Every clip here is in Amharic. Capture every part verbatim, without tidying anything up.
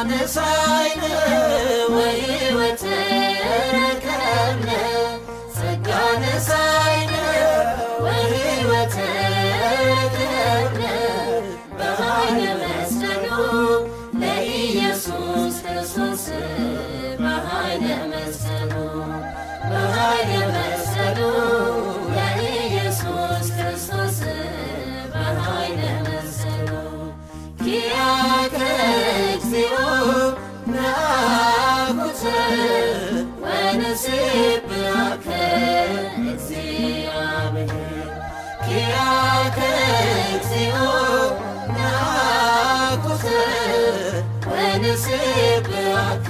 ነሳይነ ወሕይወት ረከብነ ጸጋ ነሳይነ ወሕይወት ረከብነ በኃይለ መስቀሉ ለኢየሱስ ክርስቶስ በኃይለ መስቀሉ በኃይለ መስቀሉ ለኢየሱስ ክርስቶስ በኃይለ መስቀሉ ኪያከ እግዚኦ ናኩተ ወንሴብሐከ እግዚአብሔር ኪያከ እግዚኦ ናኩተ ወንሴብሐከ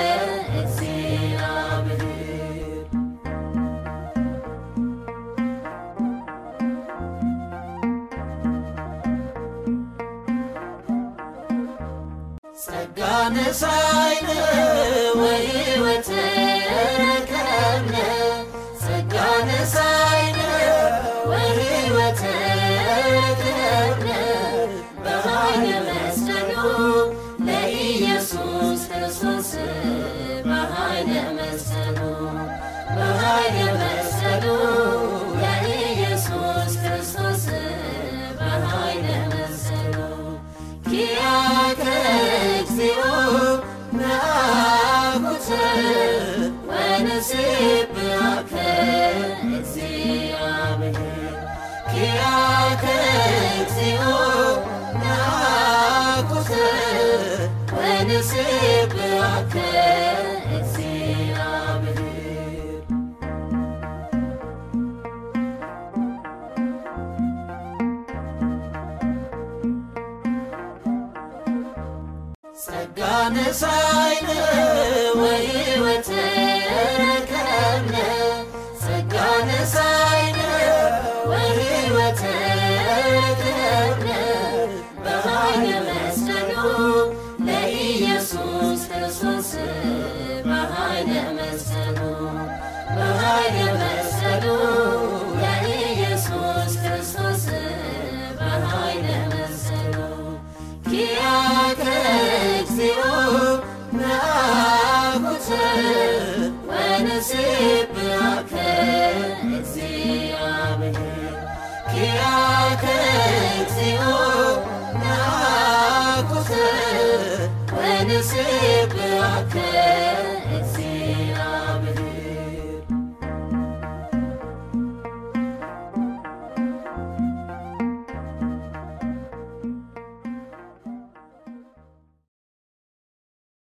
እግዚአብሔር ጸጋ ነሳይነ ወሕይወት ረከብነ ጸጋ ነሳይነ ወሕይወት ረከብነ በኃይለ መስቀሉ ለኢየሱስ ክርስቶስ በኃይለ መስቀሉ በኃይለ መስቀሉ ለኢየሱስ ክርስቶስ በኃይለ መስቀሉ ኪያከ እግዚኦ ናኩተ ወንሴብሐከ እግዚአብሔር ኪያከ እግዚኦ ናኩተ ወንሴብሐከ እግዚአብሔር ጸጋ ነሳይነ ወሕይወት ረከብነ ጸጋ ነሳይነ ወሕይወት ረከብነ በኃይለ መስቀሉ ለኢየሱስ ክርስቶስ በኃይለ መስቀሉ በኃይለ መስቀሉ ለኢየሱስ ክርስቶስ በኃይለ መስቀሉ ኪያከ እግዚኦ ናኩተ ወንሴብሐከ እግዚአብሔር ኪያከ እግዚኦ ናኩተ ወንሴብሐከ